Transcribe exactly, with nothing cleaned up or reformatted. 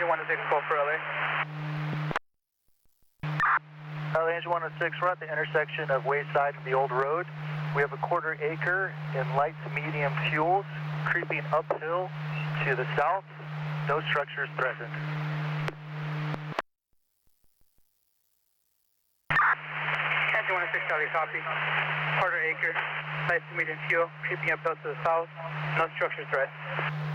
Engine one oh six, call for L A. L A Engine one oh six, we're at the intersection of Wayside and the Old Road. We have a quarter acre in light to medium fuels creeping uphill to the south. No structures threatened. Engine one oh six, Charlie, copy. Quarter acre, light to medium fuel, creeping uphill to the south. No structure threat.